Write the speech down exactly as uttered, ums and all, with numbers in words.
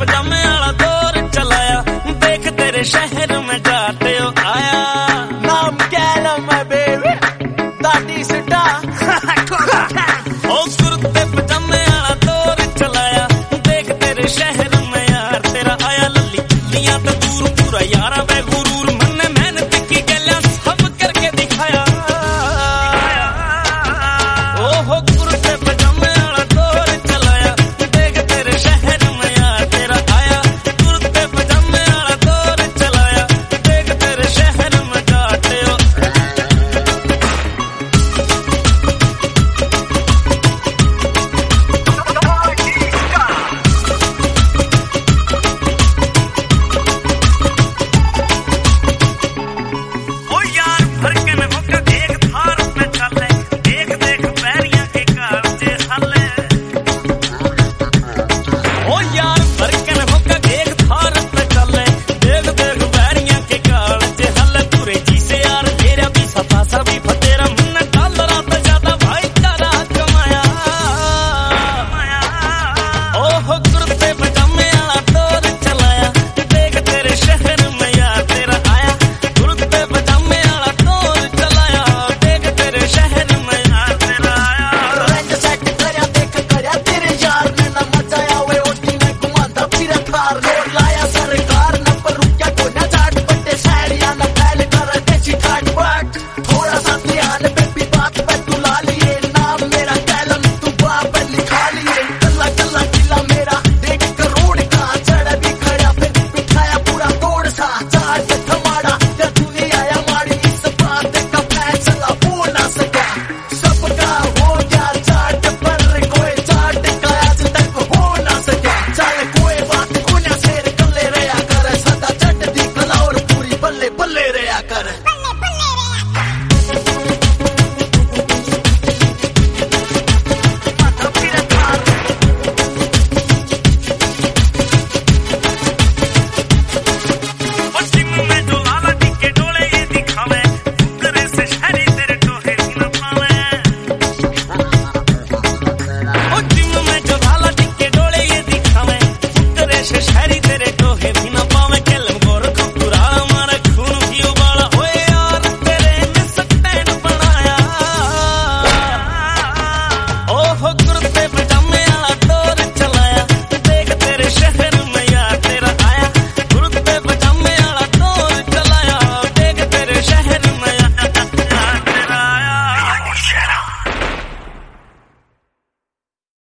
पजामे वाला दौर चलाया, देख तेरे शहर में जाते हो आया। नाम क्या है बेबी, दादी सिटा ओ कुर्ते पजामे वाला दौर चलाया, देख तेरे शहर में यार तेरा आया। लल्ली लिया तो दूर पूरा यारा वे गुरूर, मन्ने मेहनत की गलियां सब करके दिखाया। ओहो कुर्ते पजामे वाला दौर चलाया, देख तेरे शहर में यार तेरा आया। कुर्ते पजामे वाला दौर चलाया, देख तेरे शहर में जाते हो। ओ यार फरके में भुक्का देख थार पे चले, देख देख पैरियां के काजे हले। ओ यार फरके में भुक्का देख थार पे चले, देख देख पैरियां के काजे हले। पूरे जी से यार तेरा भी सता सा भी फतेरा, मन डॉलर पे ज्यादा भाई तारा कमाया। ओहो कुर्ते पजामे वाला दौर चलाया, देख तेरे शहर में यार तेरा आया। कुर्ते पजामे वाला दौर चलाया, देख तेरे शहर में यार तेरा आया। रंग सेट करया देख करया तेरे यार ने ना मचाया वे ओटी में घुमाता फिर कार रोड लाया सरकार न पर रुकिया को ना जाट बट्टे सैरिया न फैल कर देसी ठाट बाट। थोड़ा सा ध्यान बेबी बात पे तू ला लिए, नाम मेरा कैलम तू बाप पे लिखा लिए। कल्ला कल्ला किला मेरा डेढ़ करोड़ का, चढ़ भी खड़ा फिर बिठाया पूरा तोड़ सा। चाट थमाड़ा या तू नहीं आया माड़ी, इस बात का फैसला हो ना सका। सबका हो गया चाट पर कोई चाट का आज तक हो ना सका। चल कोई बात कोना शेर कल्ले रहा कर, सदा चट दी कला और पूरी बल्ले बल्ले रहा कर। पश्चिम में जो लाला जी के डोले ये दिखावे, फुकरे से शहरी तेरे टोहे भी न पावे। पश्चिम में जो लाला जी के डोले ये दिखावे, फुकरे से शहरी तेरे टोहे भी न पावे।